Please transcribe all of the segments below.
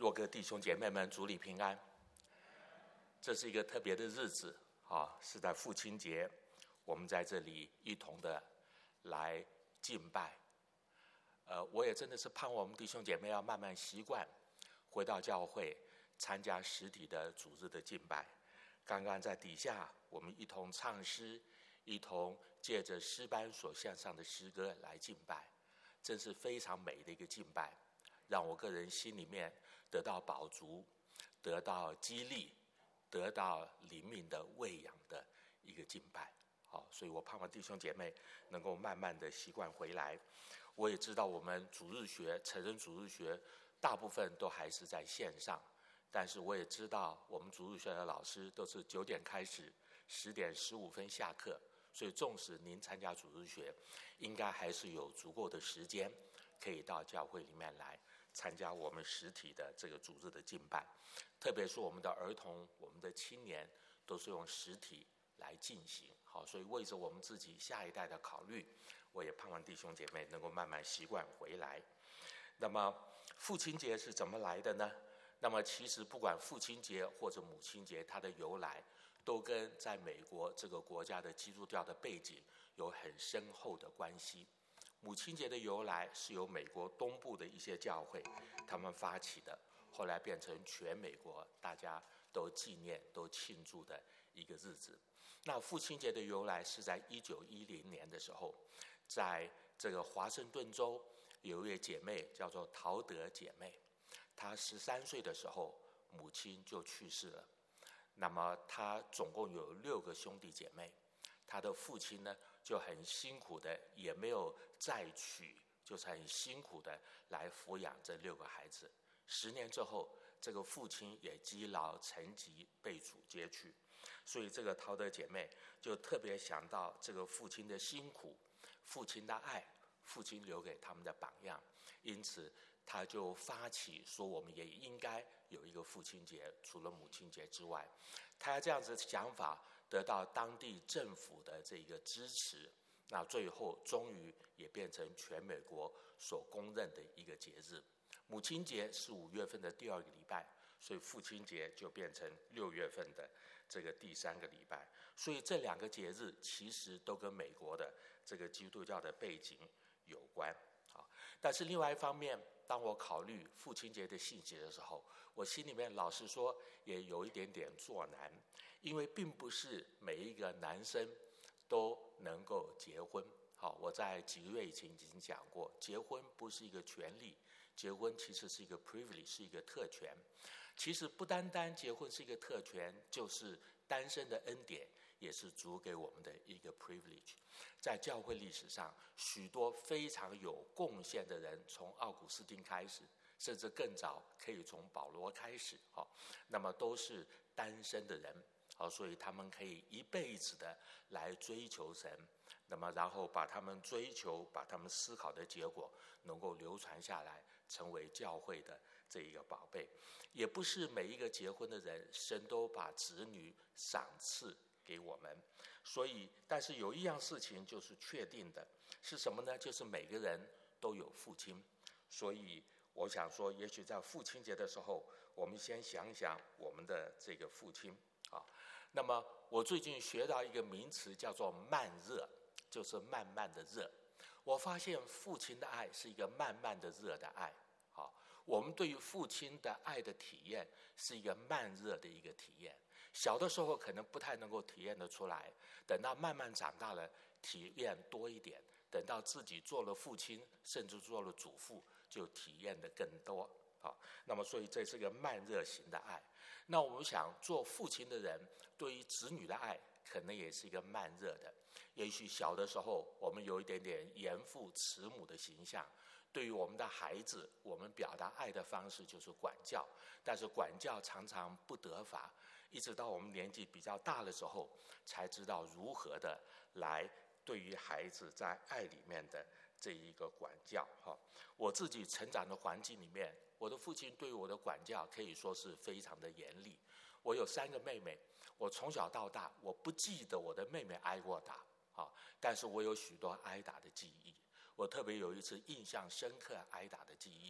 国各弟兄姐妹们，主里平安。这是一个特别的日子是在父亲节，我们在这里一同的来敬拜。我也真的是盼望我们弟兄姐妹要慢慢习惯回到教会参加实体的主日的敬拜。刚刚在底下我们一同唱诗，一同借着诗班所献上的诗歌来敬拜，真是非常美的一个敬拜，让我个人心里面得到饱足，得到激励，得到灵命的喂养的一个敬拜。所以我盼望弟兄姐妹能够慢慢的习惯回来。我也知道我们主日学成人主日学大部分都还是在线上，但是我也知道我们主日学的老师都是9点开始，10点15分下课，所以纵使您参加主日学，应该还是有足够的时间可以到教会里面来参加我们实体的这个主日的敬拜。特别是我们的儿童，我们的青年都是用实体来进行。所以为着我们自己下一代的考虑，我也盼望弟兄姐妹能够慢慢习惯回来。那么父亲节是怎么来的呢？那么其实不管父亲节或者母亲节，它的由来都跟在美国这个国家的基督教的背景有很深厚的关系。母亲节的由来是由美国东部的一些教会他们发起的，后来变成全美国大家都纪念都庆祝的一个日子。那父亲节的由来是在1910年的时候，在这个华盛顿州有一位姐妹叫做陶德姐妹，她13岁的时候母亲就去世了。那么她总共有6个兄弟姐妹，她的父亲呢就很辛苦的，也没有再娶，就是很辛苦的来抚养这6个孩子。10年之后，这个父亲也积劳成疾，被主接去。所以这个陶德姐妹就特别想到这个父亲的辛苦，父亲的爱，父亲留给他们的榜样，因此他就发起说我们也应该有一个父亲节，除了母亲节之外。他这样子的想法得到当地政府的这个支持，那最后终于也变成全美国所公认的一个节日。母亲节是5月份的第2个礼拜，所以父亲节就变成6月份的这个第3个礼拜。所以这2个节日其实都跟美国的这个基督教的背景有关。但是另外一方面，当我考虑父亲节的细节的时候，我心里面老实说也有一点点作难，因为并不是每一个男生都能够结婚。我在几个月以前已经讲过，结婚不是一个权利，结婚其实是一个 privilege， 是一个特权。其实不单单结婚是一个特权，就是单身的恩典也是主给我们的一个 privilege。 在教会历史上，许多非常有贡献的人，从奥古斯丁开始，甚至更早可以从保罗开始，那么都是单身的人，所以他们可以一辈子的来追求神，那么然后把他们追求，把他们思考的结果能够流传下来，成为教会的这一个宝贝。也不是每一个结婚的人，神都把子女赏赐给我们。所以但是有一样事情就是确定的，是什么呢？就是每个人都有父亲。所以我想说，也许在父亲节的时候，我们先想想我们的这个父亲。那么我最近学到一个名词叫做慢热，就是慢慢的热。我发现父亲的爱是一个慢慢的热的爱。我们对于父亲的爱的体验是一个慢热的一个体验。小的时候可能不太能够体验得出来，等到慢慢长大了，体验多一点，等到自己做了父亲，甚至做了祖父，就体验得更多。那么所以这是个慢热型的爱。那我们想做父亲的人对于子女的爱可能也是一个慢热的。也许小的时候我们有一点点严父慈母的形象，对于我们的孩子，我们表达爱的方式就是管教，但是管教常常不得法，一直到我们年纪比较大的时候，才知道如何的来对于孩子在爱里面的这一个管教。我自己成长的环境里面，我的父亲对于我的管教可以说是非常的严厉。我有3个妹妹，我从小到大我不记得我的妹妹挨过打，但是我有许多挨打的记忆。我特别有一次印象深刻挨打的记忆，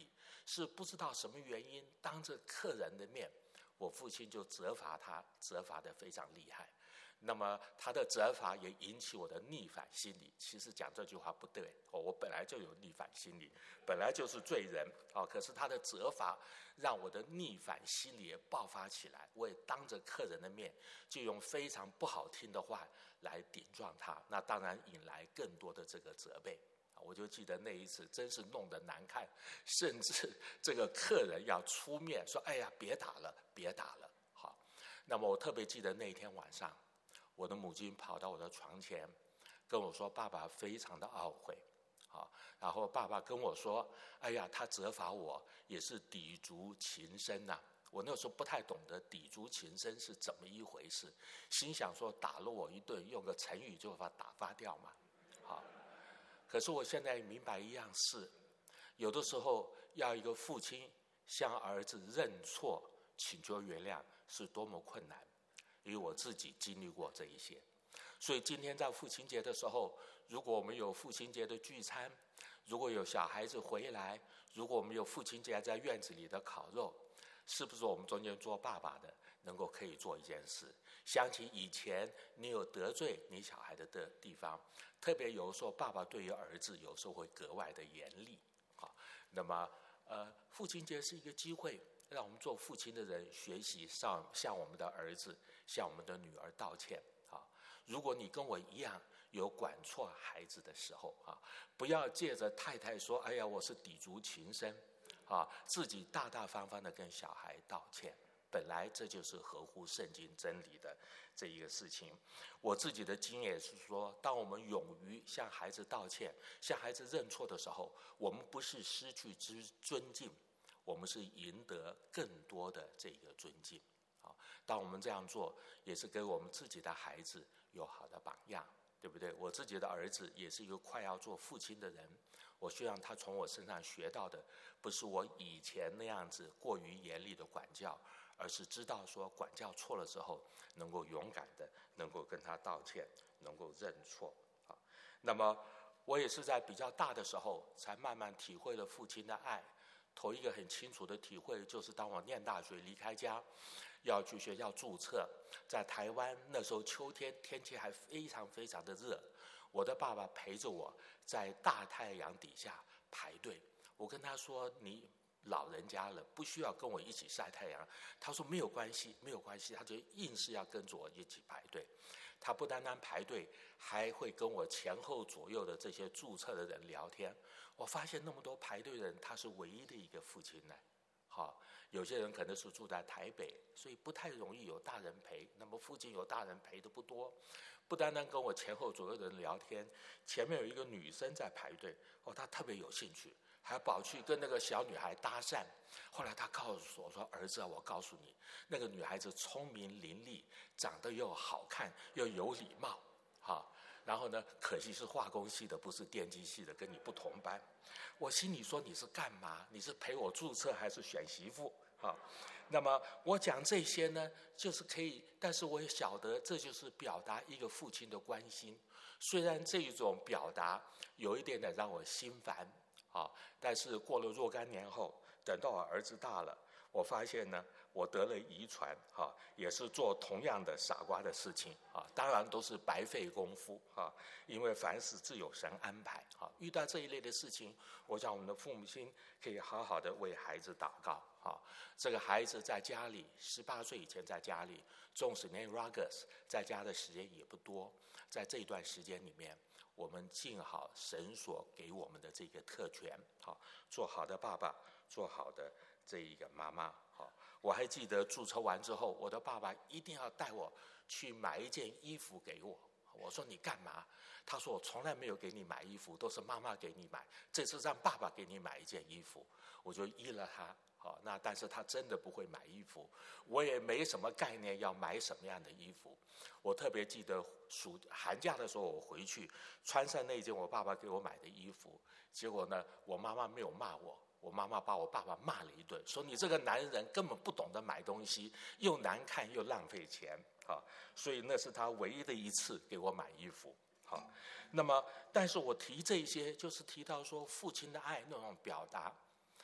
是不知道什么原因，当着客人的面，我父亲就责罚他，责罚得非常厉害。那么他的责罚也引起我的逆反心理。其实讲这句话不对，我本来就有逆反心理，本来就是罪人，可是他的责罚让我的逆反心理也爆发起来。我也当着客人的面，就用非常不好听的话来顶撞他，那当然引来更多的这个责备。我就记得那一次真是弄得难看，甚至这个客人要出面说：“哎呀，别打了，别打了。”好，那么我特别记得那一天晚上，我的母亲跑到我的床前跟我说：“爸爸非常的懊悔。”好，然后爸爸跟我说：“哎呀，他责罚我也是砥足情深呐。”我那时候不太懂得砥足情深是怎么一回事，心想说打了我一顿，用个成语就把它打发掉嘛。好。可是我现在明白一样事，有的时候要一个父亲向儿子认错、请求原谅是多么困难，因为我自己经历过这一些。所以今天在父亲节的时候，如果我们有父亲节的聚餐，如果有小孩子回来，如果我们有父亲节在院子里的烤肉，是不是我们中间做爸爸的能够可以做一件事，想起以前你有得罪你小孩的地方，特别有时候爸爸对于儿子有时候会格外的严厉。好，那么父亲节是一个机会，让我们做父亲的人学习向我们的儿子、向我们的女儿道歉。好，如果你跟我一样有管错孩子的时候，不要借着太太说：“哎呀，我是砥足情深。”自己大大方方的跟小孩道歉，本来这就是合乎圣经真理的这一个事情。我自己的经验是说，当我们勇于向孩子道歉、向孩子认错的时候，我们不是失去尊敬，我们是赢得更多的这个尊敬。当我们这样做，也是给我们自己的孩子有好的榜样，对不对？我自己的儿子也是一个快要做父亲的人，我希望他从我身上学到的不是我以前那样子过于严厉的管教，而是知道说管教错了之后能够勇敢的能够跟他道歉，能够认错。那么我也是在比较大的时候才慢慢体会了父亲的爱。头一个很清楚的体会就是当我念大学离开家要去学校注册，在台湾那时候秋天天气还非常非常的热，我的爸爸陪着我在大太阳底下排队。我跟他说：“你老人家了，不需要跟我一起晒太阳。”他说：“没有关系，没有关系。”他就硬是要跟着我一起排队。他不单单排队，还会跟我前后左右的这些注册的人聊天。我发现那么多排队的人，他是唯一的一个父亲呢。好，有些人可能是住在台北，所以不太容易有大人陪。那么附近有大人陪的不多，不单单跟我前后左右的人聊天，前面有一个女生在排队，她特别有兴趣，还跑去跟那个小女孩搭讪。后来她告诉我说：“儿子啊，我告诉你，那个女孩子聪明伶俐，长得又好看又有礼貌。”好，然后呢，可惜是化工系的，不是电机系的，跟你不同班。我心里说：“你是干嘛？你是陪我注册还是选媳妇？”好，那么我讲这些呢，就是可以，但是我也晓得这就是表达一个父亲的关心。虽然这一种表达有一点点让我心烦，但是过了若干年后，等到我儿子大了，我发现呢，我得了遗传，也是做同样的傻瓜的事情，当然都是白费功夫，因为凡事自有神安排。遇到这一类的事情，我想我们的父母亲可以好好的为孩子祷告。这个孩子在家里18岁以前在家里，纵使念 Ruggers 在家的时间也不多，在这一段时间里面，我们尽好神所给我们的这个特权，做好的爸爸，做好的这一个妈妈。我还记得注册完之后，我的爸爸一定要带我去买一件衣服给我。我说：“你干嘛？”他说：“我从来没有给你买衣服，都是妈妈给你买，这次让爸爸给你买一件衣服。”我就依了他。但是他真的不会买衣服，我也没什么概念要买什么样的衣服。我特别记得寒假的时候，我回去穿上那件我爸爸给我买的衣服，结果呢，我妈妈没有骂我，我妈妈把我爸爸骂了一顿，说：“你这个男人根本不懂得买东西，又难看又浪费钱。”所以那是他唯一的一次给我买衣服。那么但是我提这些就是提到说父亲的爱那种表达。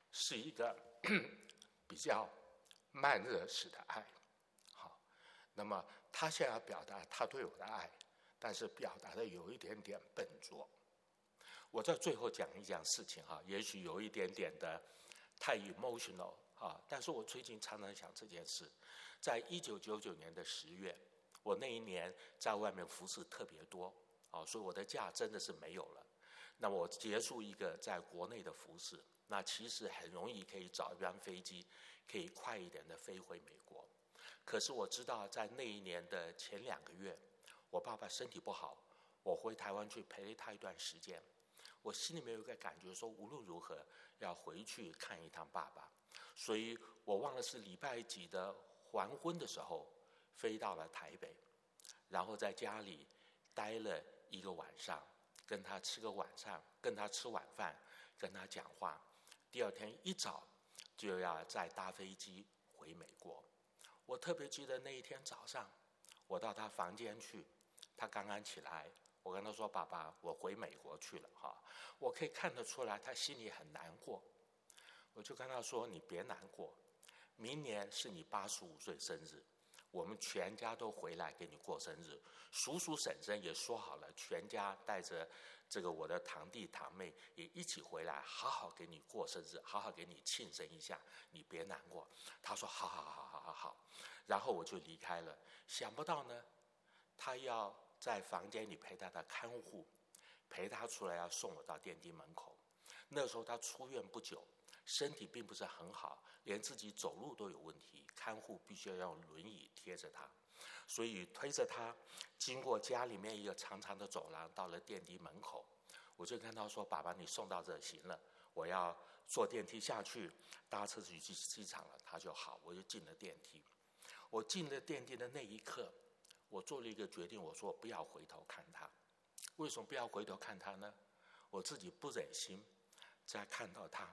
是一个比较慢热式的爱。好，那么他现在要表达他对我的爱，但是表达的有一点点笨拙。我在最后讲一件事情哈，也许有一点点的太 emotional 啊，但是我最近常常想这件事。在1999年的10月，我那一年在外面服侍特别多啊，所以我的假真的是没有了。那么我结束一个在国内的服侍，那其实很容易可以找一班飞机，可以快一点的飞回美国。可是我知道在那一年的前2个月，我爸爸身体不好，我回台湾去陪他一段时间。我心里面有一个感觉说，无论如何要回去看一趟爸爸。所以我忘了是礼拜几的黄昏的时候飞到了台北，然后在家里待了1个晚上，跟他吃个晚上，跟他吃晚饭，跟他讲话。第2天一早就要再搭飞机回美国。我特别记得那一天早上，我到他房间去，他刚刚起来，我跟他说：“爸爸，我回美国去了哈。”我可以看得出来他心里很难过。我就跟他说：“你别难过，明年是你85岁生日，我们全家都回来给你过生日。叔叔婶婶也说好了，全家带着这个我的堂弟堂妹也一起回来，好好给你过生日，好好给你庆生一下，你别难过。”他说：“好好好好好好。”然后我就离开了。想不到呢，他要在房间里陪他的看护，陪他出来要送我到电梯门口。那时候他出院不久，身体并不是很好，连自己走路都有问题，看护必须要用轮椅贴着他，所以推着他经过家里面一个长长的走廊，到了电梯门口。我就跟他说：“爸爸，你送到这行了，我要坐电梯下去，搭车去机场了。”他就好，我就进了电梯。我进了电梯的那一刻，我做了一个决定，我说不要回头看他。为什么不要回头看他呢？我自己不忍心再看到他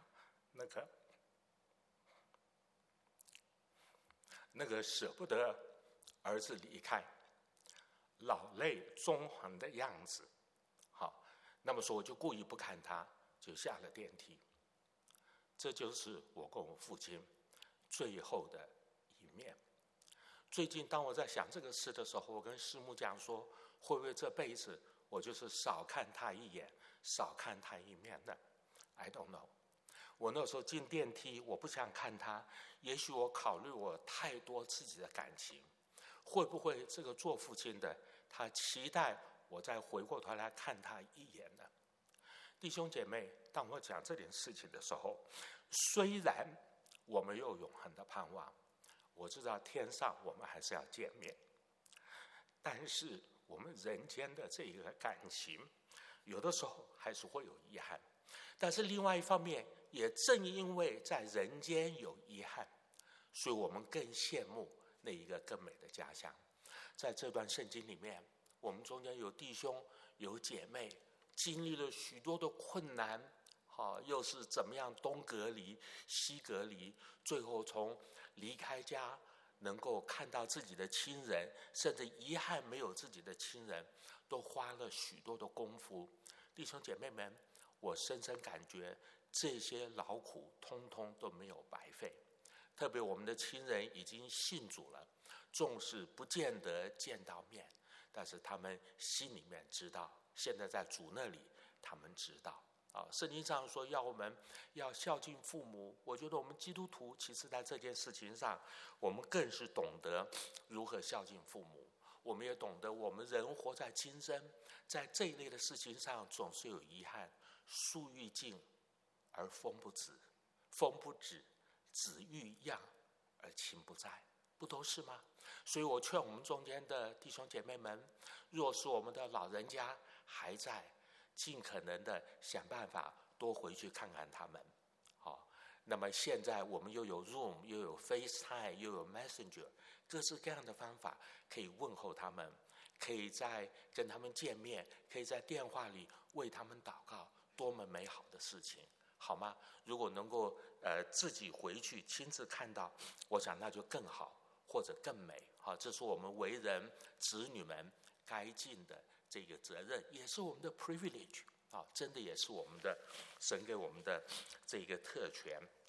那个舍不得儿子离开，老泪纵横的样子。好，那么说我就故意不看他，就下了电梯。这就是我跟我父亲最后的一面。最近当我在想这个事的时候，我跟师母讲说，会不会这辈子我就是少看他一眼，少看他一面呢？ I don't know。 我那时候进电梯，我不想看他，也许我考虑我太多自己的感情，会不会这个做父亲的他期待我再回过头来看他一眼呢？弟兄姐妹，当我讲这点事情的时候，虽然我们有永恒的盼望，我知道天上我们还是要见面，但是我们人间的这个感情，有的时候还是会有遗憾。但是另外一方面，也正因为在人间有遗憾，所以我们更羡慕那一个更美的家乡。在这段圣经里面，我们中间有弟兄有姐妹，经历了许多的困难，又是怎么样东隔离西隔离，最后从离开家能够看到自己的亲人，甚至遗憾没有自己的亲人，都花了许多的功夫。弟兄姐妹们，我深深感觉这些劳苦通通都没有白费。特别我们的亲人已经信主了，纵使不见得见到面，但是他们心里面知道，现在在主那里他们知道。圣经上说要我们要孝敬父母，我觉得我们基督徒其实在这件事情上，我们更是懂得如何孝敬父母。我们也懂得我们人活在今生，在这一类的事情上总是有遗憾。树欲静而风不止，风不止，子欲养而亲不在，不都是吗？所以我劝我们中间的弟兄姐妹们，若是我们的老人家还在，尽可能的想办法多回去看看他们。那么现在我们又有 Zoom， 又有 FaceTime， 又有 Messenger， 各式各样的方法可以问候他们，可以在跟他们见面，可以在电话里为他们祷告，多么美好的事情，好吗？如果能够自己回去亲自看到，我想那就更好，或者更美。这是我们为人子女们该尽的这个责任，也是我们的 privilege，真的也是我们的神给我们的这个特权。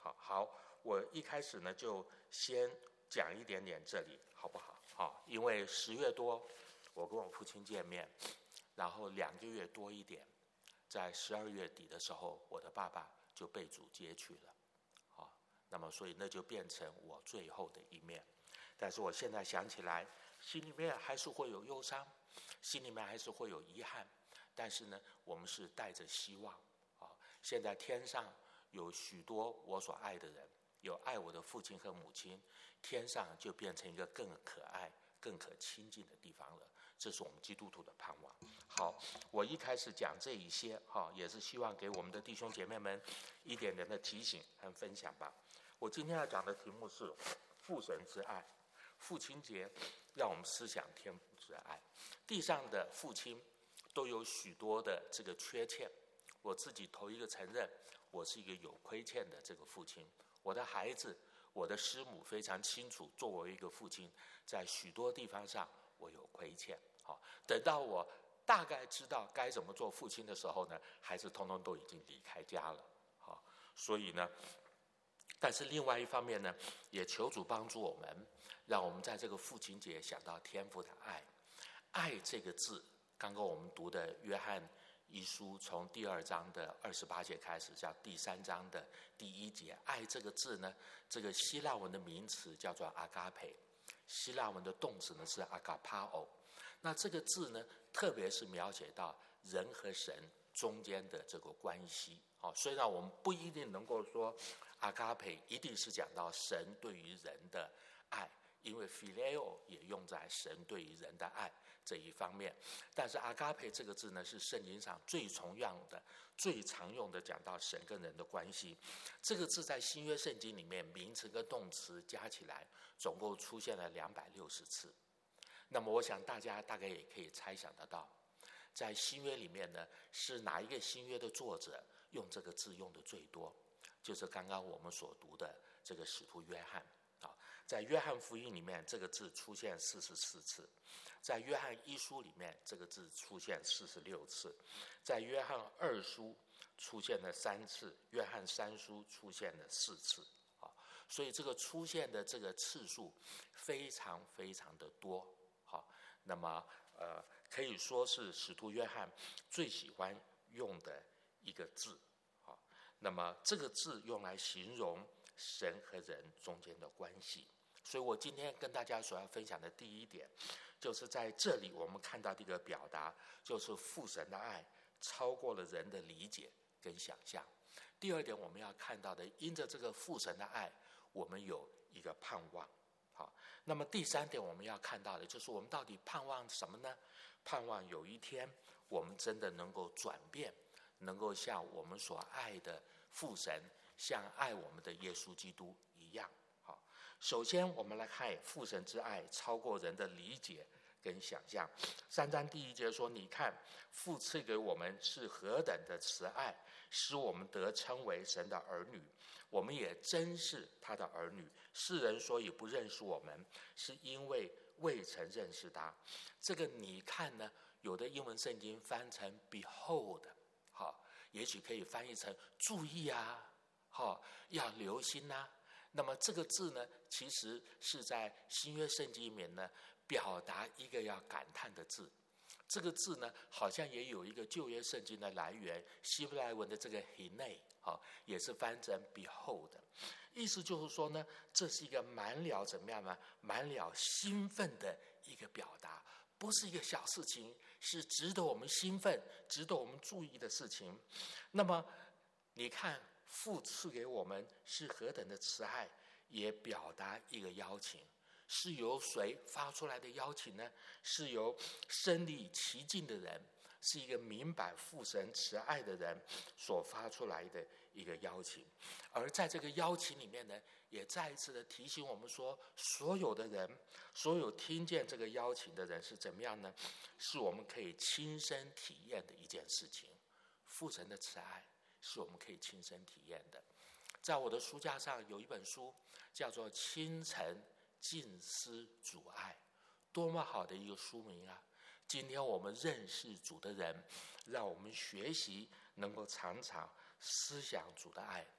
好，我一开始呢就先讲一点点这里，好不好？好，因为10月多，我跟我父亲见面，然后2个月多一点，在12月底的时候，我的爸爸就被主接去了，好，那么所以那就变成我最后的一面。但是我现在想起来，心里面还是会有忧伤，心里面还是会有遗憾，但是呢，我们是带着希望啊。现在天上有许多我所爱的人，有爱我的父亲和母亲，天上就变成一个更可爱、更可亲近的地方了。这是我们基督徒的盼望。好，我一开始讲这一些，也是希望给我们的弟兄姐妹们一点点的提醒和分享吧。我今天要讲的题目是父神之爱。父亲节让我们思想天父之爱。地上的父亲都有许多的这个缺欠，我自己头一个承认，我是一个有亏欠的这个父亲。我的孩子，我的师母非常清楚，作为一个父亲，在许多地方上我有亏欠。好，等到我大概知道该怎么做父亲的时候呢，孩子通通都已经离开家了。好，所以呢，但是另外一方面呢，也求主帮助我们，让我们在这个父亲节想到天父的爱。爱这个字，刚刚我们读的约翰一书从第2章的28节开始，叫第3章的第1节。爱这个字呢，这个希腊文的名词叫做 agape， 希腊文的动词呢是 agapao。那这个字呢，特别是描写到人和神中间的这个关系。虽然我们不一定能够说 agape 一定是讲到神对于人的爱，因为 phileo 也用在神对于人的爱这一方面，但是 agape 这个字呢，是圣经上最常用的讲到神跟人的关系。这个字在新约圣经里面，名词跟动词加起来总共出现了260次。那么我想大家大概也可以猜想得到，在新约里面呢，是哪一个新约的作者用这个字用的最多？就是刚刚我们所读的这个使徒约翰。在约翰福音里面，这个字出现44次；在约翰一书里面，这个字出现46次；在约翰2书出现了3次；约翰3书出现了4次。所以这个出现的这个次数非常非常的多。那么可以说是使徒约翰最喜欢用的一个字。那么这个字用来形容神和人中间的关系。所以我今天跟大家所要分享的第一点，就是在这里我们看到的一个表达，就是父神的爱超过了人的理解跟想象。第二点我们要看到的，因着这个父神的爱，我们有一个盼望。好，那么第3点我们要看到的，就是我们到底盼望什么呢？盼望有一天我们真的能够转变，能够像我们所爱的父神，像爱我们的耶稣基督一样。好，首先我们来看父神之爱超过人的理解跟想象。3章第1节说，你看父赐给我们是何等的慈爱，使我们得称为神的儿女，我们也真是他的儿女。世人所以不认识我们，是因为未曾认识他。这个你看呢，有的英文圣经翻成 behold， 也许可以翻译成注意啊，要留心啊。那么这个字呢，其实是在新约圣经里面呢，表达一个要感叹的字。这个字呢，好像也有一个旧约圣经的来源，希伯来文的这个 hine，也是翻成 behold， 意思就是说呢，这是一个满了怎么样呢？满了兴奋的一个表达，不是一个小事情，是值得我们兴奋、值得我们注意的事情。那么你看，父赐给我们是何等的慈爱，也表达一个邀请。是由谁发出来的邀请呢？是由身历其境的人，是一个明白父神慈爱的人所发出来的一个邀请。而在这个邀请里面呢，也再一次的提醒我们说，所有的人，所有听见这个邀请的人是怎么样呢？是我们可以亲身体验的一件事情。父神的慈爱是我们可以亲身体验的。在我的书架上有一本书叫做《清晨静思主爱》，多么好的一个书名啊！今天我们认识主的人，让我们学习能够常常思想主的爱，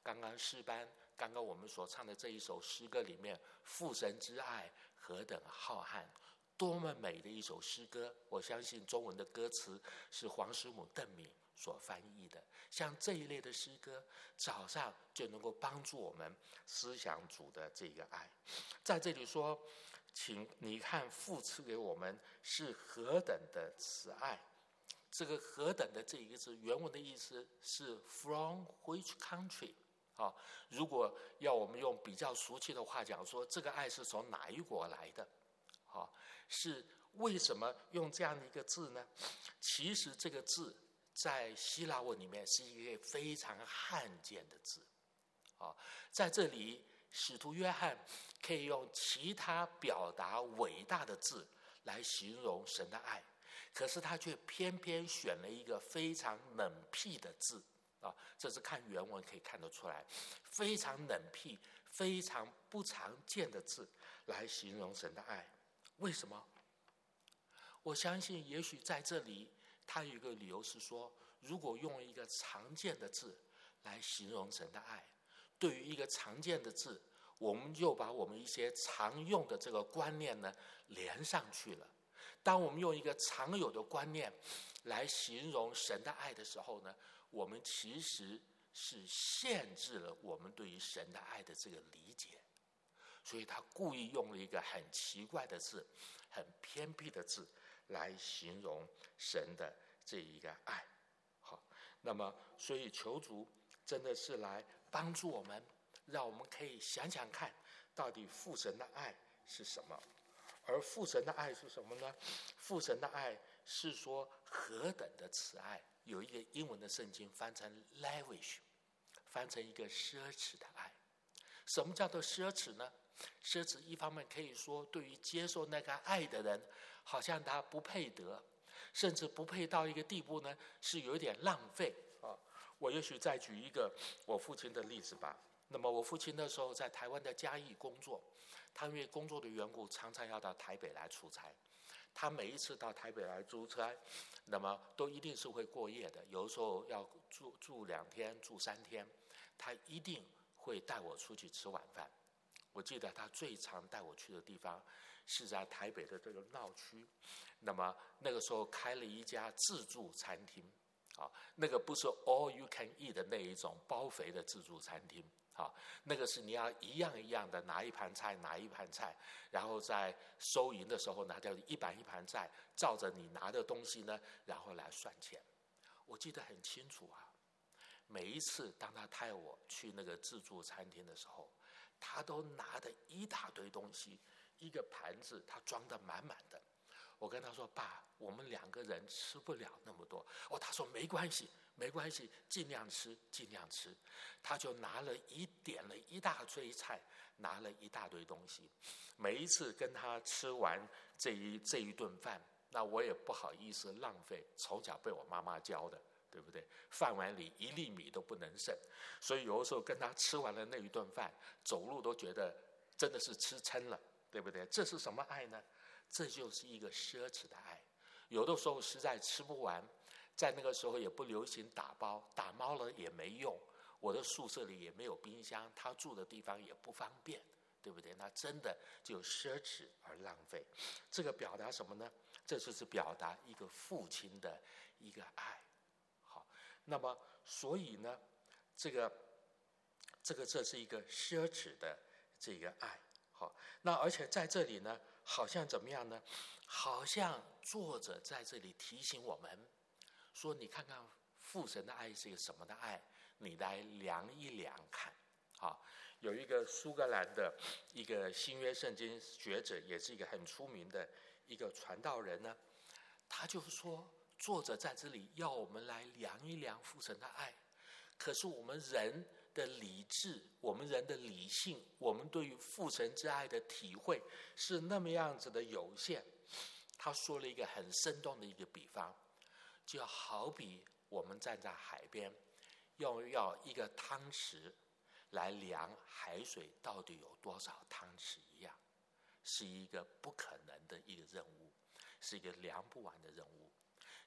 刚刚诗班，刚刚我们所唱的这一首诗歌里面，父神之爱何等浩瀚，多么美的一首诗歌。我相信中文的歌词是黄师母邓敏所翻译的。像这一类的诗歌，早上就能够帮助我们思想主的这个爱。在这里说，请你看父赐给我们是何等的慈爱。这个何等的这一个字，原文的意思是 from which country。如果要我们用比较俗气的话讲说，这个爱是从哪一国来的？是为什么用这样的一个字呢？其实这个字在希腊文里面是一个非常罕见的字。在这里使徒约翰可以用其他表达伟大的字来形容神的爱，可是他却偏偏选了一个非常冷僻的字。这是看原文可以看得出来，非常冷僻、非常不常见的字来形容神的爱。为什么？我相信也许在这里他有一个理由是说，如果用一个常见的字来形容神的爱，对于一个常见的字，我们就把我们一些常用的这个观念呢连上去了。当我们用一个常有的观念来形容神的爱的时候呢，我们其实是限制了我们对于神的爱的这个理解。所以他故意用了一个很奇怪的字，很偏僻的字来形容神的这一个爱。好，那么所以求主真的是来帮助我们，让我们可以想想看，到底父神的爱是什么。而父神的爱是什么呢？父神的爱是说何等的慈爱。有一个英文的圣经翻成 lavish， 翻成一个奢侈的爱。什么叫做奢侈呢？奢侈一方面可以说对于接受那个爱的人，好像他不配得，甚至不配到一个地步呢，是有一点浪费。我也许再举一个我父亲的例子吧。那么我父亲那时候在台湾的嘉义工作，他因为工作的缘故，常常要到台北来出差。他每一次到台北来出差，那么都一定是会过夜的，有的时候要住2天、住3天，他一定会带我出去吃晚饭。我记得他最常带我去的地方是在台北的这个闹区，那么那个时候开了一家自助餐厅。那个不是 all you can eat 的那一种包肥的自助餐厅。那个是你要一样一样的拿一盘菜，然后在收银的时候拿掉一盘一盘菜，照着你拿的东西呢，然后来算钱。我记得很清楚每一次当他带我去那个自助餐厅的时候，他都拿的一大堆东西，一个盘子他装得满满的。我跟他说，爸，我们2个人吃不了那么多。他说没关系，尽量吃。他就点了一大堆菜，拿了一大堆东西。每一次跟他吃完这一顿饭，那我也不好意思浪费，从小被我妈妈教的，对不对？饭碗里1粒米都不能剩。所以有的时候跟他吃完了那一顿饭，走路都觉得真的是吃撑了，对不对？这是什么爱呢？这就是一个奢侈的爱。有的时候实在吃不完，在那个时候也不流行打包，打包了也没用。我的宿舍里也没有冰箱，他住的地方也不方便，对不对？那真的就奢侈而浪费。这个表达什么呢？这就是表达一个父亲的一个爱。好，那么所以呢，这是一个奢侈的这个爱。好，那而且在这里呢，好像怎么样呢？好像作者在这里提醒我们说，你看看父神的爱是一个什么的爱，你来量一量看。有一个苏格兰的一个新约圣经学者，也是一个很出名的一个传道人呢，他就说，作者在这里要我们来量一量父神的爱。可是我们人的理智，我们人的理性，我们对于父神之爱的体会是那么样子的有限。他说了一个很生动的一个比方，就好比我们站在海边，要一个汤匙来量海水到底有多少汤匙一样，是一个不可能的一个任务，是一个量不完的任务。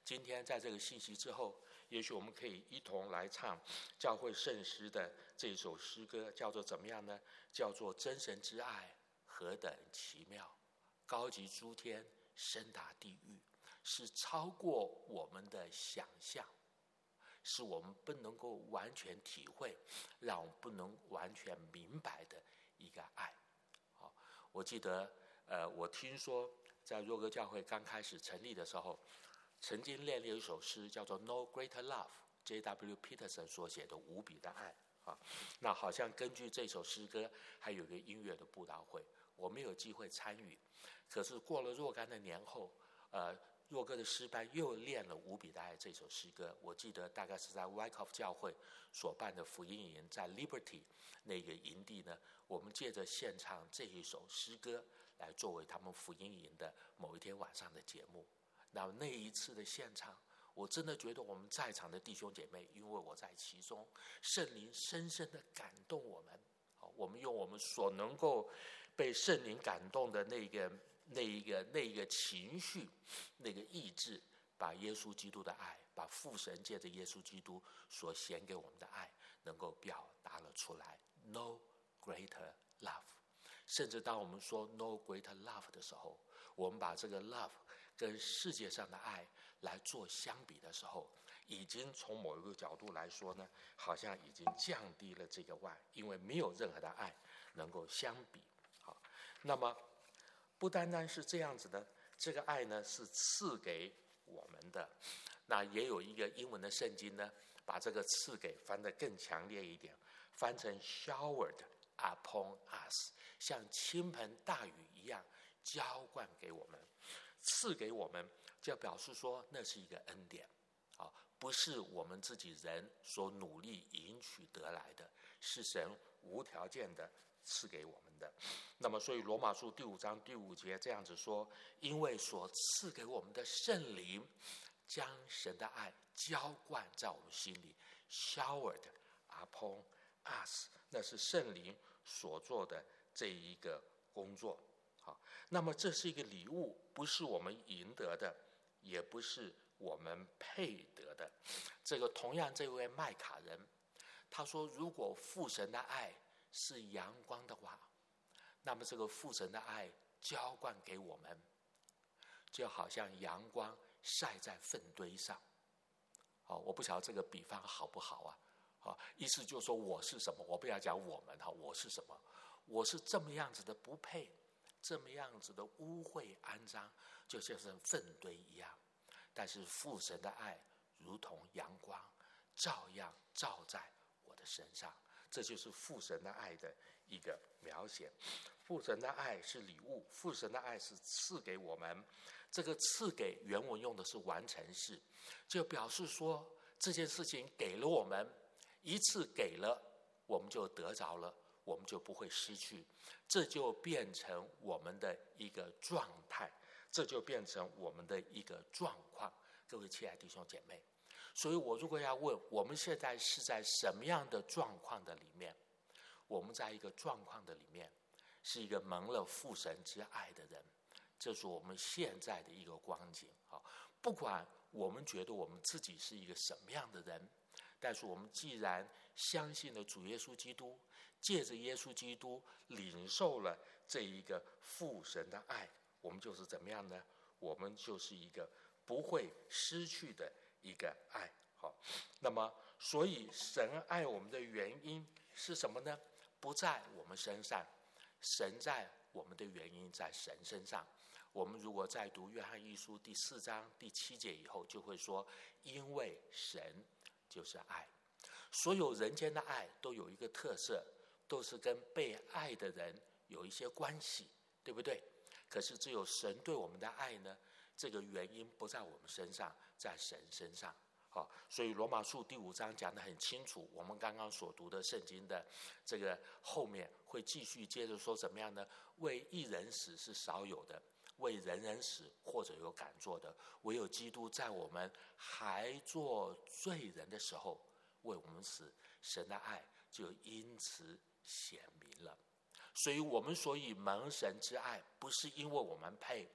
今天在这个信息之后，也许我们可以一同来唱教会圣诗的这一首诗歌，叫做怎么样呢？叫做真神之爱何等奇妙，高及诸天，深达地狱，是超过我们的想象，是我们不能够完全体会，让我们不能完全明白的一个爱。好，我记得我听说在若哥教会刚开始成立的时候，曾经练了一首诗叫做 No Greater Love， J.W. Peterson 所写的无比的爱。那好像根据这首诗歌还有一个音乐的布道会，我没有机会参与。可是过了若干的年后，若哥的诗班又练了无比的爱这首诗歌。我记得大概是在 Wyckoff 教会所办的福音营，在 Liberty 那个营地呢，我们借着献唱这一首诗歌来作为他们福音营的某一天晚上的节目。那一次的献唱，我真的觉得我们在场的弟兄姐妹，因为我在其中，圣灵深深的感动我们。我们用我们所能够被圣灵感动的那个情绪，那个意志，把耶稣基督的爱，把父神借着耶稣基督所显给我们的爱，能够表达了出来。No greater love。甚至当我们说 no greater love 的时候，我们把这个 love 跟世界上的爱来做相比的时候，已经从某一个角度来说呢，好像已经降低了这个爱，因为没有任何的爱能够相比。好，那么不单单是这样子的，这个爱呢是赐给我们的。那也有一个英文的圣经呢，把这个赐给翻得更强烈一点，翻成 showered upon us， 像倾盆大雨一样浇灌给我们，赐给我们，就表示说那是一个恩典，不是我们自己人所努力赢取得来的，是神无条件的赐给我们的。那么所以罗马书第5章第5节这样子说，因为所赐给我们的圣灵将神的爱浇灌在我们心里， showered upon us， 那是圣灵所做的这一个工作。好，那么这是一个礼物，不是我们赢得的，也不是我们配得的。这个同样这位麦卡人，他说如果父神的爱是阳光的话，那么这个父神的爱浇灌给我们，就好像阳光晒在粪堆上。我不晓得这个比方好不好啊？意思就是说我是什么，我不要讲我们，我是什么，我是这么样子的不配，这么样子的污秽肮脏，就像是粪堆一样。但是父神的爱如同阳光，照样照在我的身上。这就是父神的爱的一个描写。父神的爱是礼物，父神的爱是赐给我们。这个赐给原文用的是完成式，就表示说这件事情给了我们一次，给了我们就得着了，我们就不会失去，这就变成我们的一个状态，这就变成我们的一个状况。各位亲爱的弟兄姐妹，所以我如果要问我们现在是在什么样的状况的里面，我们在一个状况的里面是一个蒙了父神之爱的人，这是我们现在的一个光景。不管我们觉得我们自己是一个什么样的人，但是我们既然相信了主耶稣基督，借着耶稣基督领受了这一个父神的爱，我们就是怎么样呢？我们就是一个不会失去的一个爱。好，那么所以神爱我们的原因是什么呢？不在我们身上，神在我们的原因在神身上。我们如果再读约翰一书第4章第7节以后，就会说因为神就是爱。所有人间的爱都有一个特色，都是跟被爱的人有一些关系，对不对？可是只有神对我们的爱呢，这个原因不在我们身上，在神身上。所以罗马书第5章讲得很清楚，我们刚刚所读的圣经的这个后面会继续接着说怎么样呢？为一人死是少有的，为人人死或者有敢做的，唯有基督在我们还做罪人的时候为我们死，神的爱就因此显明了。所以我们所以蒙神之爱，不是因为我们配，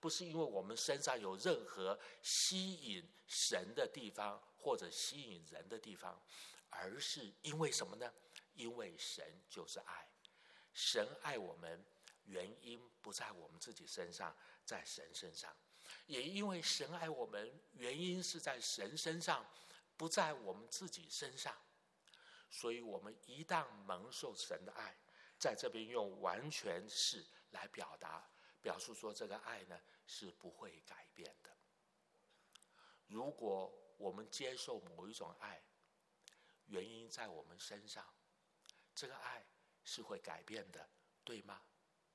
不是因为我们身上有任何吸引神的地方或者吸引人的地方，而是因为什么呢？因为神就是爱。神爱我们，原因不在我们自己身上，在神身上。也因为神爱我们，原因是在神身上，不在我们自己身上。所以我们一旦蒙受神的爱，在这边用完全是来表述说这个爱呢是不会改变的。如果我们接受某一种爱，原因在我们身上，这个爱是会改变的，对吗？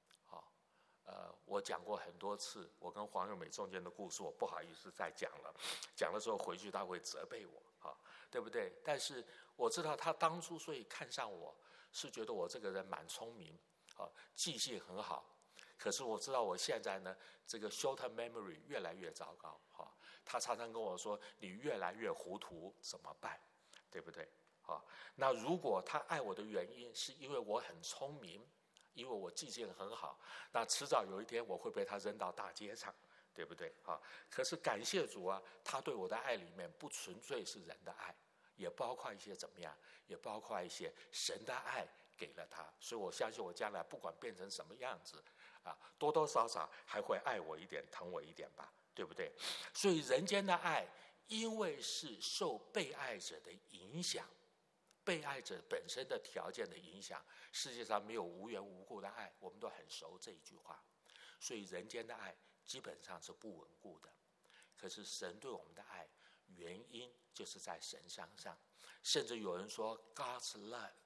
我讲过很多次我跟黄友美中间的故事，我不好意思再讲了，讲了之后回去他会责备我，对不对？但是我知道他当初所以看上我，是觉得我这个人蛮聪明，记性很好。可是我知道我现在呢，这个 short memory 越来越糟糕，他常常跟我说你越来越糊涂，怎么办？对不对？那如果他爱我的原因是因为我很聪明，因为我记性很好，那迟早有一天我会被他扔到大街上，对不对？可是感谢主啊，他对我的爱里面不纯粹是人的爱，也包括一些怎么样，也包括一些神的爱给了他。所以我相信我将来不管变成什么样子多多少少还会爱我一点，疼我一点吧，对不对？所以人间的爱因为是受被爱者的影响，被爱者本身的条件的影响，世界上没有无缘无故的爱，我们都很熟这一句话。所以人间的爱基本上是不稳固的。可是神对我们的爱，原因就是在神身上。甚至有人说 God's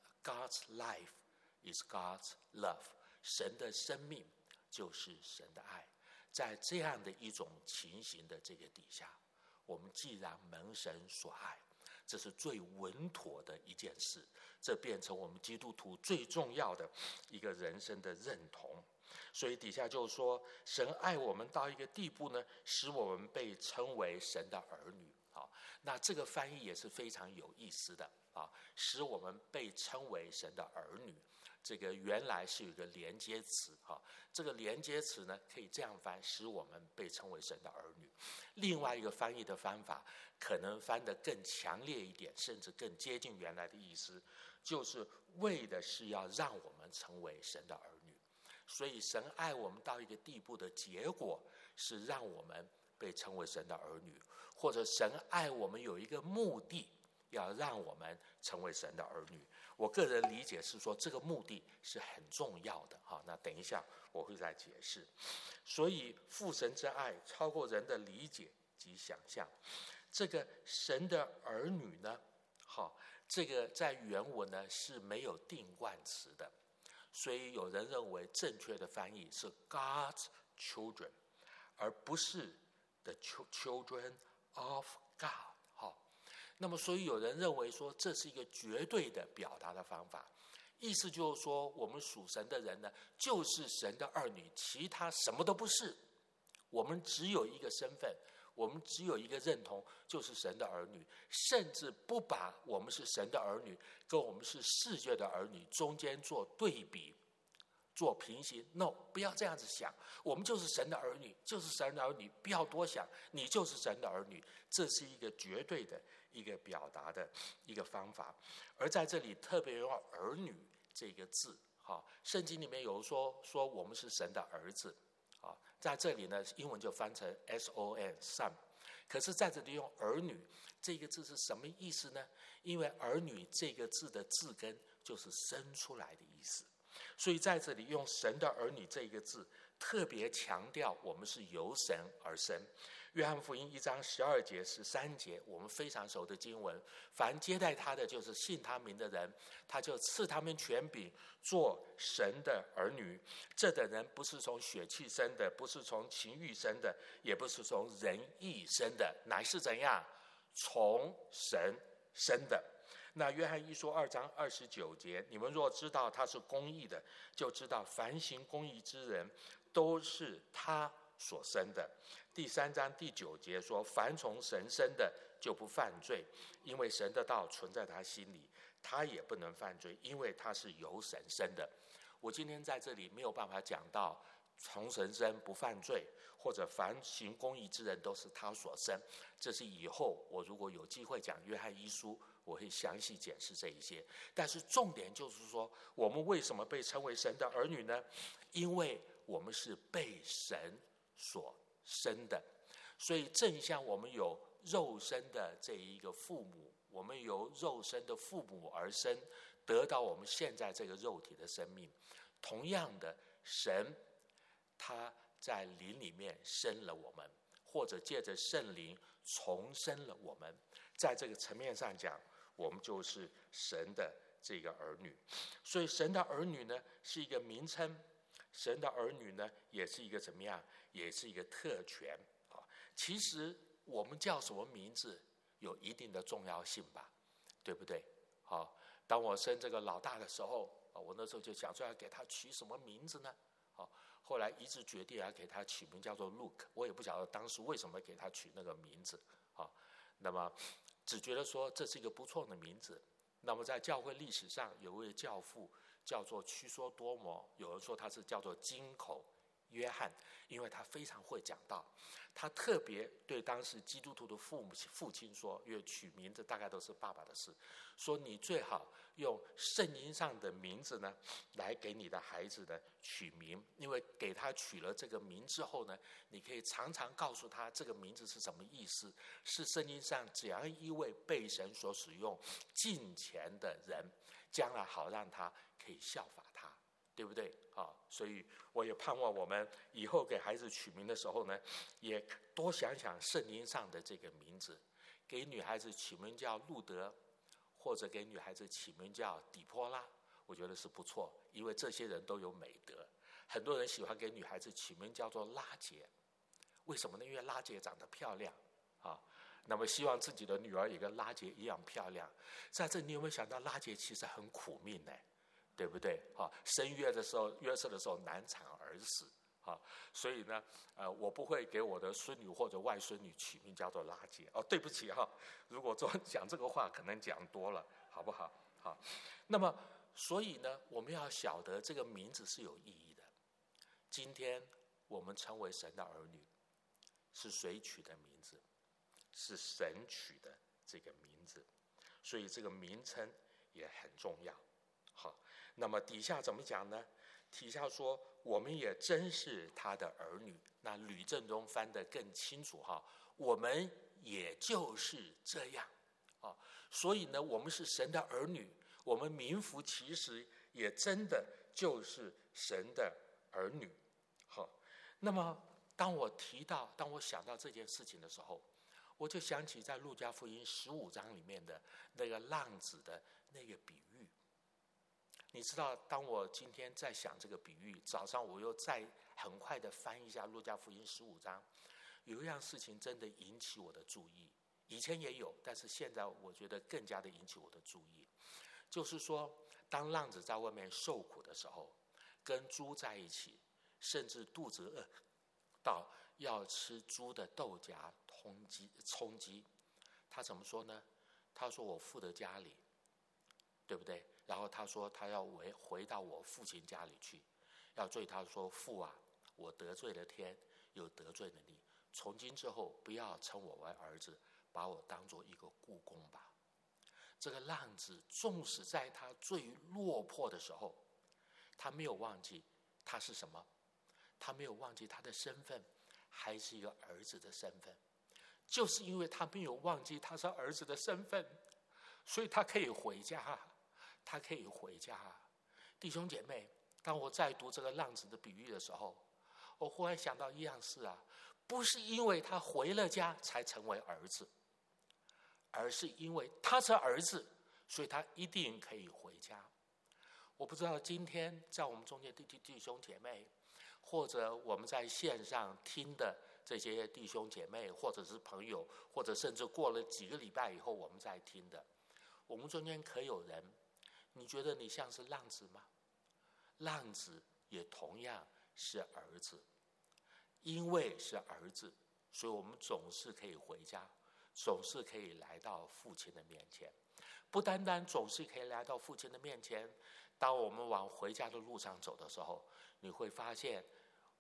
life is God's love， 神的生命就是神的爱。在这样的一种情形的这个底下，我们既然蒙神所爱，这是最稳妥的一件事，这变成我们基督徒最重要的一个人生的认同。所以底下就说，神爱我们到一个地步呢，使我们被称为神的儿女。那这个翻译也是非常有意思的使我们被称为神的儿女。这个原来是有一个连接词这个连接词呢可以这样翻，使我们被称为神的儿女。另外一个翻译的方法可能翻得更强烈一点，甚至更接近原来的意思，就是为的是要让我们成为神的儿女。所以神爱我们到一个地步的结果是让我们被称为神的儿女，或者神爱我们有一个目的，要让我们成为神的儿女。我个人理解是说，这个目的是很重要的那等一下我会再解释。所以父神之爱超过人的理解及想象。这个神的儿女呢这个在原文呢是没有定冠词的，所以有人认为正确的翻译是 God's children， 而不是 the children of God。那么所以有人认为说这是一个绝对的表达的方法，意思就是说我们属神的人呢就是神的儿女，其他什么都不是。我们只有一个身份，我们只有一个认同，就是神的儿女，甚至不把我们是神的儿女跟我们是世界的儿女中间做对比，做平行。 No， 不要这样子想，我们就是神的儿女，就是神的儿女，不要多想，你就是神的儿女。这是一个绝对的一个表达的一个方法。而在这里特别用儿女这个字圣经里面有说我们是神的儿子在这里呢英文就翻成 son son。 可是在这里用儿女这个字是什么意思呢？因为儿女这个字的字根就是生出来的意思，所以在这里用神的儿女这个字特别强调我们是由神而生。约翰福音1章12节13节我们非常熟的经文，凡接待他的就是信他名的人，他就赐他们权柄做神的儿女。这等人不是从血气生的，不是从情欲生的，也不是从人意生的，乃是怎样？从神生的。那约翰一书2章29节，你们若知道他是公义的，就知道凡行公义之人都是他所生的。第3章第9节说，凡从神生的就不犯罪，因为神的道存在他心里，他也不能犯罪，因为他是由神生的。我今天在这里没有办法讲到从神生，不犯罪，或者凡行公义之人都是他所生。这是以后我如果有机会讲约翰一书，我会详细解释这一些。但是重点就是说，我们为什么被称为神的儿女呢？因为我们是被神所生的，所以正像我们有肉身的这一个父母，我们由肉身的父母而生，得到我们现在这个肉体的生命。同样的，神他在灵里面生了我们，或者借着圣灵重生了我们。在这个层面上讲，我们就是神的这个儿女。所以神的儿女呢是一个名称，神的儿女呢也是一个怎么样，也是一个特权。其实我们叫什么名字有一定的重要性吧，对不对？当我生这个老大的时候，我那时候就想说要给他取什么名字呢？后来一致决定要给他取名叫做 Luke， 我也不晓得当时为什么给他取那个名字。那么只觉得说这是一个不错的名字。那么在教会历史上有位教父叫做屈梭多摩，有人说他是叫做金口约翰，因为他非常会讲道。他特别对当时基督徒的父亲说，因为取名字大概都是爸爸的事，说你最好用圣经上的名字呢来给你的孩子呢取名，因为给他取了这个名之后呢，你可以常常告诉他这个名字是什么意思，是圣经上怎样一位被神所使用敬虔的人，将来好让他可以效法他，对不对？所以我也盼望我们以后给孩子取名的时候呢，也多想想圣经上的这个名字。给女孩子起名叫路德，或者给女孩子起名叫底波拉，我觉得是不错，因为这些人都有美德。很多人喜欢给女孩子起名叫做拉结，为什么呢？因为拉结长得漂亮那么希望自己的女儿也跟拉结一样漂亮。在这你有没有想到拉结其实很苦命呢？对不对？生月色的时候难产而死。所以呢，我不会给我的孙女或者外孙女取名叫做拉结。对不起如果讲这个话可能讲多了，好不好？那么所以呢，我们要晓得这个名字是有意义的。今天我们成为神的儿女，是谁取的名字？是神取的这个名字，所以这个名称也很重要。好，那么底下怎么讲呢？底下说我们也真是他的儿女。那吕正中翻得更清楚我们也就是这样所以呢，我们是神的儿女，我们名副其实也真的就是神的儿女。好，那么当我想到这件事情的时候，我就想起在路加福音15章里面的那个浪子的那个比喻。你知道，当我今天在想这个比喻，早上我又再很快的翻一下路加福音15章，有一样事情真的引起我的注意，以前也有，但是现在我觉得更加的引起我的注意。就是说，当浪子在外面受苦的时候，跟猪在一起，甚至肚子饿到要吃猪的豆荚充饥，他怎么说呢？他说我父的家里，对不对？然后他说他要回到我父亲家里去，要对他说，父啊，我得罪了天，又得罪了你，从今之后不要称我为儿子，把我当作一个雇工吧。这个浪子纵使在他最落魄的时候，他没有忘记他是什么，他没有忘记他的身份，还是一个儿子的身份。就是因为他没有忘记他是儿子的身份，所以他可以回家，他可以回家。弟兄姐妹，当我在读这个浪子的比喻的时候，我忽然想到一样事不是因为他回了家才成为儿子，而是因为他是儿子，所以他一定可以回家。我不知道今天在我们中间的弟兄姐妹，或者我们在线上听的这些弟兄姐妹，或者是朋友，或者甚至过了几个礼拜以后我们再听的，我们中间可有人，你觉得你像是浪子吗？浪子也同样是儿子，因为是儿子，所以我们总是可以回家，总是可以来到父亲的面前。不单单总是可以来到父亲的面前，当我们往回家的路上走的时候，你会发现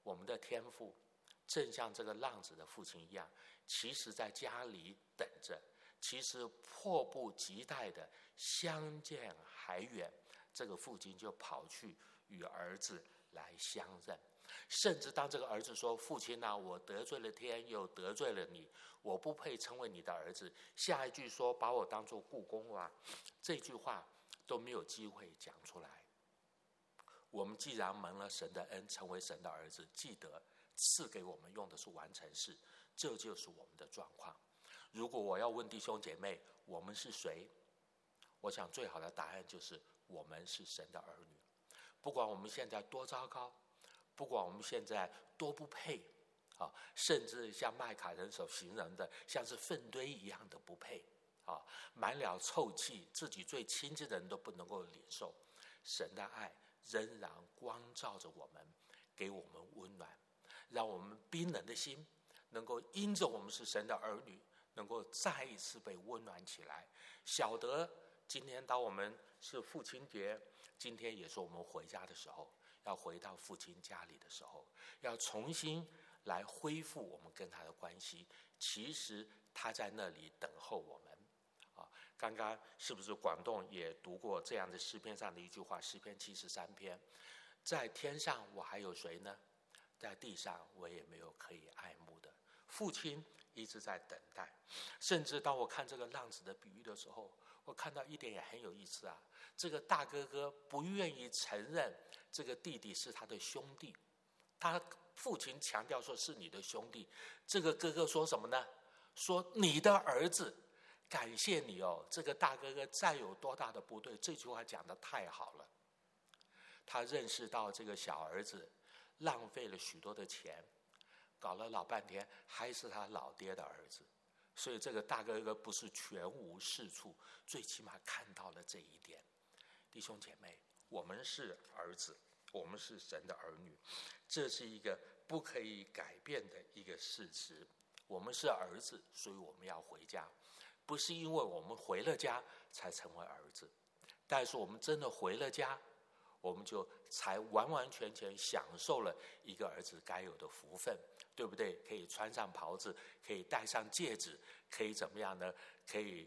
我们的天父正像这个浪子的父亲一样，其实在家里等着，其实迫不及待的相见还远，这个父亲就跑去与儿子来相认。甚至当这个儿子说，父亲啊，我得罪了天，又得罪了你，我不配成为你的儿子，下一句说把我当作雇工啊，这句话都没有机会讲出来。我们既然蒙了神的恩，成为神的儿子，记得赐给我们用的是完成式，这就是我们的状况。如果我要问弟兄姐妹，我们是谁？我想最好的答案就是我们是神的儿女。不管我们现在多糟糕，不管我们现在多不配，甚至像麦卡人所形容的，像是粪堆一样的不配，满了臭气，自己最亲近的人都不能够领受。神的爱仍然光照着我们，给我们温暖，让我们冰冷的心能够因着我们是神的儿女，能够再一次被温暖起来。晓得今天当我们是父亲节，今天也是我们回家的时候，要回到父亲家里的时候，要重新来恢复我们跟他的关系。其实他在那里等候我们。刚刚是不是广东也读过这样的诗篇上的一句话，诗篇73篇，在天上我还有谁呢？在地上我也没有可以爱慕的。父亲一直在等待。甚至当我看这个浪子的比喻的时候，我看到一点也很有意思啊。这个大哥哥不愿意承认这个弟弟是他的兄弟，他父亲强调说是你的兄弟，这个哥哥说什么呢？说你的儿子，感谢你哦。这个大哥哥再有多大的不对，这句话讲得太好了。他认识到这个小儿子浪费了许多的钱，搞了老半天还是他老爹的儿子，所以这个大哥哥不是全无是处，最起码看到了这一点。弟兄姐妹，我们是儿子，我们是神的儿女，这是一个不可以改变的一个事实。我们是儿子，所以我们要回家，不是因为我们回了家才成为儿子，但是我们真的回了家，我们就才完完全全享受了一个儿子该有的福分，对不对？可以穿上袍子，可以戴上戒指，可以怎么样呢？可以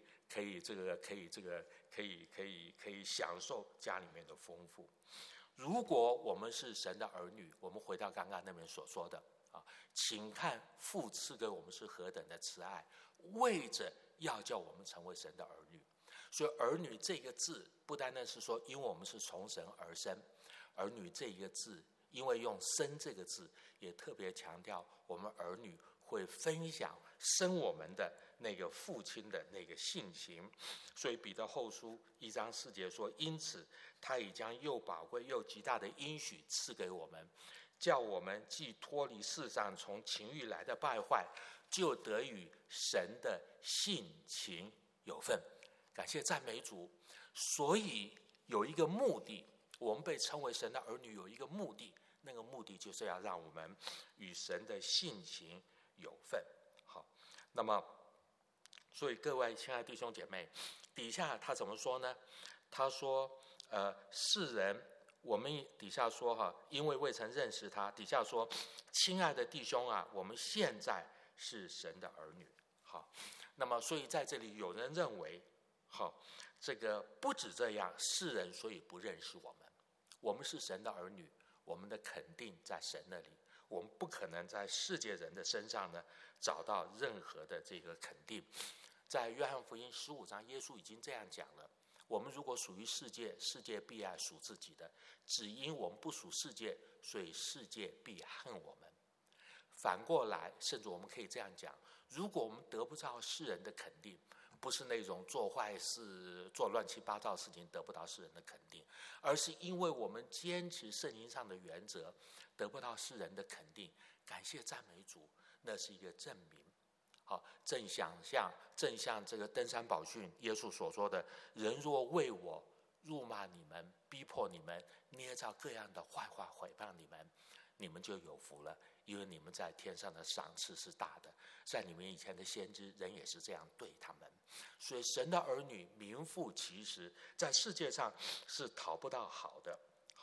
享受家里面的丰富。如果我们是神的儿女，我们回到刚刚那边所说的请看父赐给我们是何等的慈爱，为着要叫我们成为神的儿女。所以儿女这个字不单单是说因为我们是从神而生，儿女这一个字因为用生这个字，也特别强调我们儿女会分享生我们的那个父亲的那个性情。所以彼得后书1章4节说，因此他已将又宝贵又极大的应许赐给我们，叫我们既脱离世上从情欲来的败坏，就得与神的性情有份。感谢赞美主。所以有一个目的，我们被称为神的儿女有一个目的，那个目的就是要让我们与神的性情有份。好，那么所以各位亲爱的弟兄姐妹，底下他怎么说呢？他说世人，我们底下说因为未曾认识他，底下说亲爱的弟兄啊，我们现在是神的儿女。好，那么所以在这里有人认为这个不止这样，世人所以不认识我们。我们是神的儿女，我们的肯定在神那里，我们不可能在世界人的身上呢找到任何的这个肯定。在约翰福音15章，耶稣已经这样讲了，我们如果属于世界，世界必爱属自己的，只因我们不属世界，所以世界必恨我们。反过来，甚至我们可以这样讲，如果我们得不到世人的肯定，不是那种做坏事做乱七八糟的事情得不到世人的肯定，而是因为我们坚持圣经上的原则得不到世人的肯定，感谢赞美主，那是一个证明。正像这个登山宝训耶稣所说的，人若为我辱骂你们，逼迫你们，捏造各样的坏话毁谤你们，你们就有福了，因为你们在天上的赏赐是大的。在你们以前的先知，人也是这样对他们。所以神的儿女名副其实，在世界上是讨不到好的。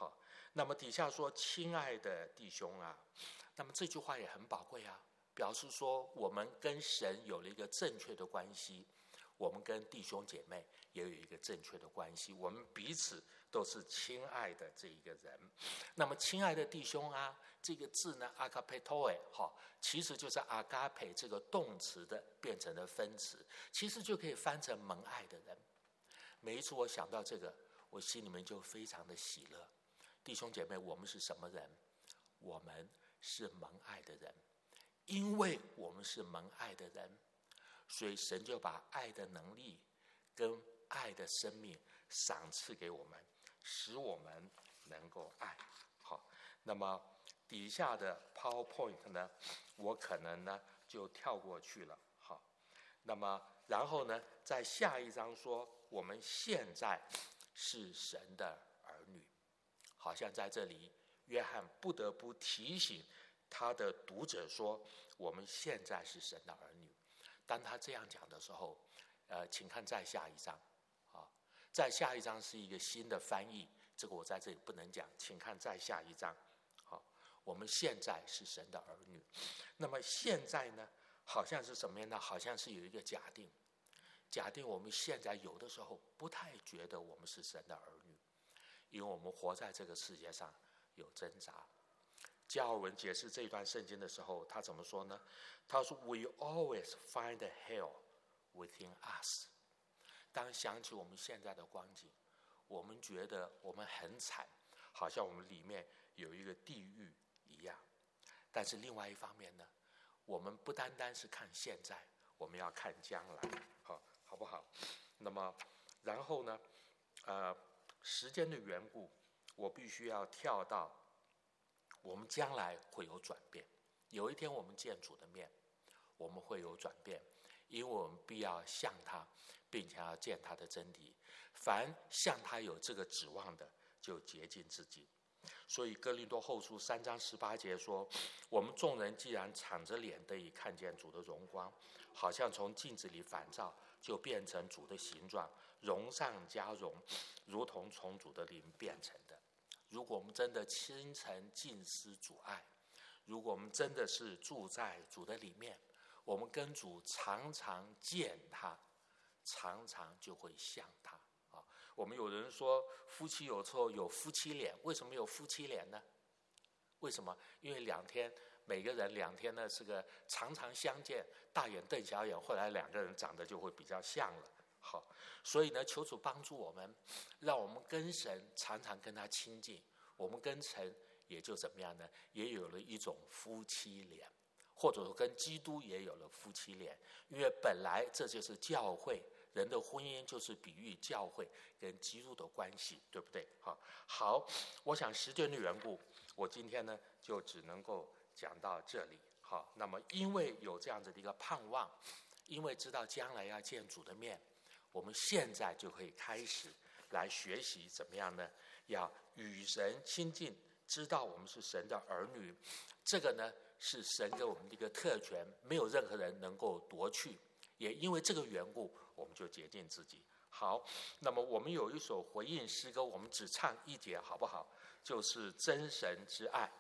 那么底下说亲爱的弟兄啊，那么这句话也很宝贵啊，表示说我们跟神有了一个正确的关系，我们跟弟兄姐妹也有一个正确的关系，我们彼此都是亲爱的这一个人。那么亲爱的弟兄啊，这个字呢 agapeto 其实就是agape 这个动词的变成了分词，其实就可以翻成蒙爱的人。每一次我想到这个，我心里面就非常的喜乐。弟兄姐妹，我们是什么人？我们是蒙爱的人。因为我们是蒙爱的人，所以神就把爱的能力跟爱的生命赏赐给我们，使我们能够爱。好，那么底下的 PowerPoint 呢，我可能呢就跳过去了。好，那么然后呢，在下一章说我们现在是神的儿女，好像在这里约翰不得不提醒他的读者说我们现在是神的儿女。当他这样讲的时候，请看再下一章。再下一章是一个新的翻译，这个我在这里不能讲，请看再下一章。好，我们现在是神的儿女。那么现在呢，好像是什么呢？好像是有一个假定，假定我们现在有的时候不太觉得我们是神的儿女，因为我们活在这个世界上有挣扎。加尔文解释这段圣经的时候，他怎么说呢？他说 We always find hell within us。 当想起我们现在的光景，我们觉得我们很惨，好像我们里面有一个地狱一样。但是另外一方面呢，我们不单单是看现在，我们要看将来，好不好？那么然后呢，时间的缘故，我必须要跳到我们将来会有转变。有一天我们见主的面，我们会有转变，因为我们必要向他，并且要见他的真理。凡向他有这个指望的，就洁净自己。所以哥林多后书3章18节说，我们众人既然敞着脸得以看见主的荣光，好像从镜子里反照，就变成主的形状，荣上加荣，如同从主的灵变成的。如果我们真的亲诚敬思主爱，如果我们真的是住在主的里面，我们跟主常常见他，常常就会像他。我们有人说夫妻有时候有夫妻脸，为什么有夫妻脸呢？为什么？因为每个人2天呢是个常常相见，大眼瞪小眼，后来2个人长得就会比较像了。好，所以呢，求主帮助我们，让我们跟神常常跟他亲近，我们跟神也就怎么样呢？也有了一种夫妻脸，或者说跟基督也有了夫妻脸，因为本来这就是教会。人的婚姻就是比喻教会跟基督的关系，对不对？好，我想时间的缘故，我今天呢就只能够讲到这里。好，那么因为有这样子的一个盼望，因为知道将来要见主的面，我们现在就可以开始来学习怎么样呢？要与神亲近，知道我们是神的儿女，这个呢是神给我们的一个特权，没有任何人能够夺去。也因为这个缘故，我们就洁净自己。好，那么我们有一首回应诗歌，我们只唱1节好不好？就是真神之爱，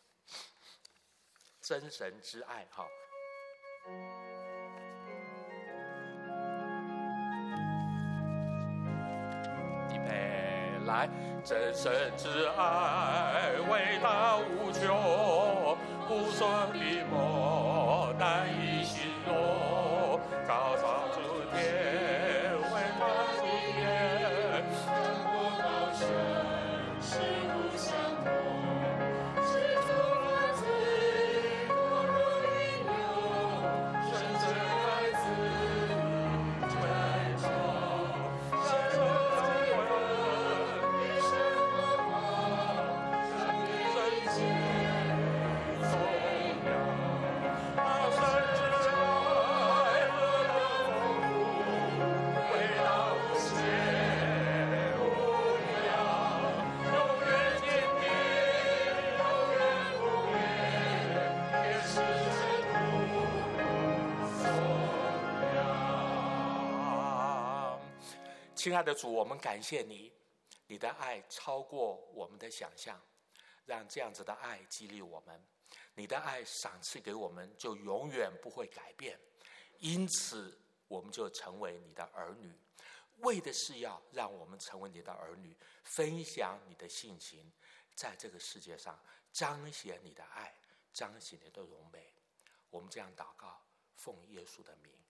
真神之爱。预备来，真神之爱伟大无穷，无所比拟，难以形容。高造诸天，为他主演，真不高深，实不相同，是主儿子，不如云流，深深爱子，真诚，深深爱人，一生何况，生命真切，无重要，好神之爱。亲爱的主，我们感谢你，你的爱超过我们的想象， 让这样子的爱激励我们。你的爱赏赐给我们，就永远不会改变，因此我们就成为你的儿女，为的是要让我们成为你的儿女，分享你的性情，在这个世界上彰显你的爱，彰显你的荣美。我们这样祷告，奉耶稣的名。